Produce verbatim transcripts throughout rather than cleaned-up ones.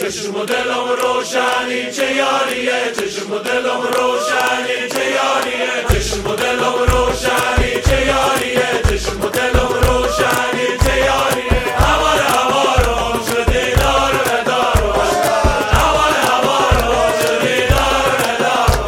چشم و دلم روشنی چه یاریه، چشم و دلم روشنی چه یاریه، چشم و دلم روشنی چه یاریه، چشم و دلم روشنی چه یاریه. هوار هوارم شدی دار ندارم، هوار هوارم شدی دار ندارم.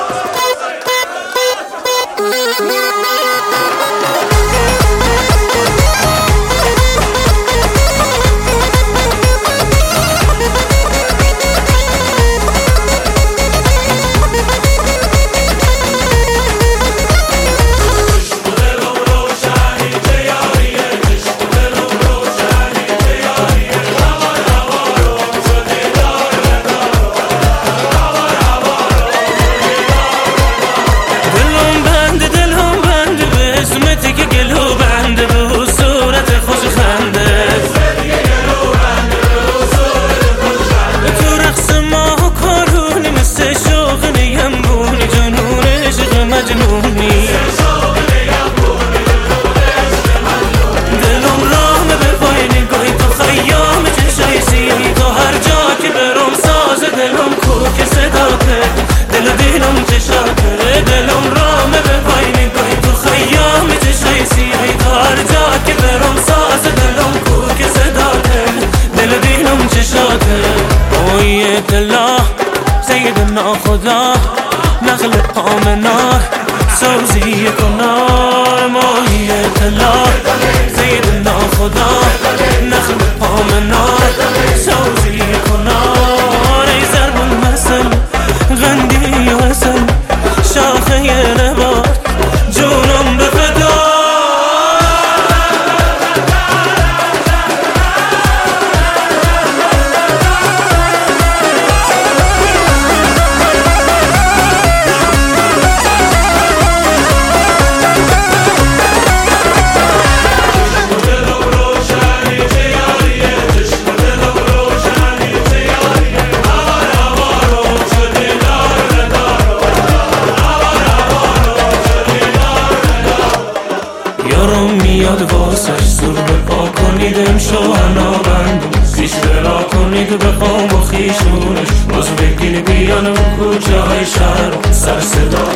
سيدنا خدا نخلق آمنا سوزی کنار ماهیت الله. سيدنا خدا نخلق آمنا سوزی کنار. ای ضرب المثل غندی و حسن شاخه نبات جونم به فدا. میاد واسش زور بپا کنید امشو هنا بندم پیش برا کنید بخوام و خیشونش باز بگین بیان و کوچه های شهر سر صدا